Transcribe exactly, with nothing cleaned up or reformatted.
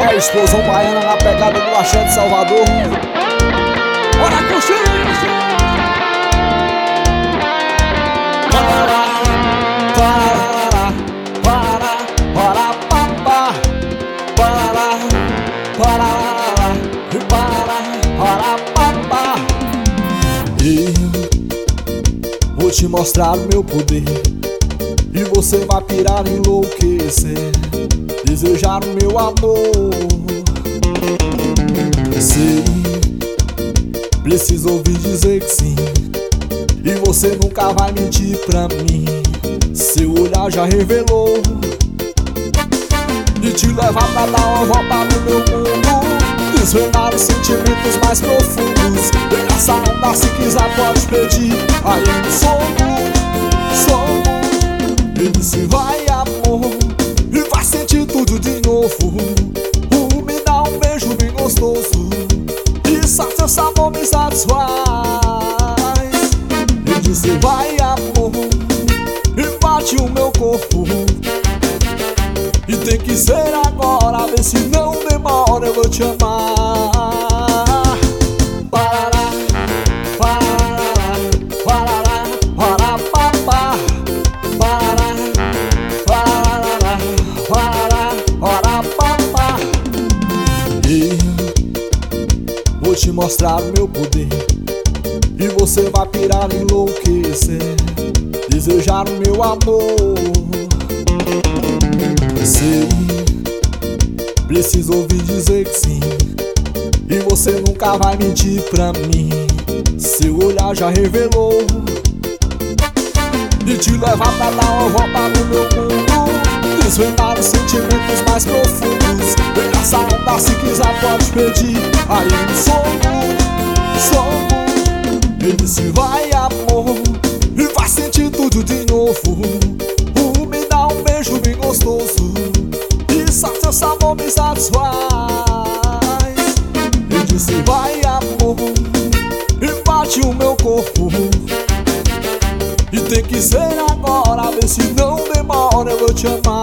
a explosão baiana na pegada do axé de Salvador. Bora curtir! Para, para, para, para, papá. Para, para, para, para, papá. Eu vou te mostrar o meu poder e você vai pirar e enlouquecer, desejar o meu amor. Sei, preciso ouvir dizer que sim, e você nunca vai mentir pra mim. Seu olhar já revelou, e te levar pra dar uma volta no meu mundo, desvendar os sentimentos mais profundos. Vem nessa onda, se quiser pode pedir. Aí eu sou, sou. Ele disse vai amor, e vai sentir tudo de novo. Uh, me dá um beijo bem gostoso, e só seu sabor me satisfaz. Ele disse vai amor, e bate o meu corpo, e tem que ser agora, vê se não demora, eu vou te amar. Parará, parará, parará, parará, papá. Parará, parará, parará, parará, papá. Eu vou te mostrar o meu poder, e você vai pirar e enlouquecer, desejar o meu amor. Sei, preciso ouvir dizer que sim, e você nunca vai mentir pra mim. Seu olhar já revelou, e te levar pra dar uma volta no meu mundo, desvendar os sentimentos mais profundos. Vem nessa onda, se quiser pode pedir. Aí eu sou, sou. Ele disse vai amor, e vai sentir tudo de novo. Uh, me dá um beijo bem gostoso, e só seu sabor me satisfaz. Ele disse vai amor, e bate o meu corpo, e tem que ser agora, vê se não demora, eu vou te amar.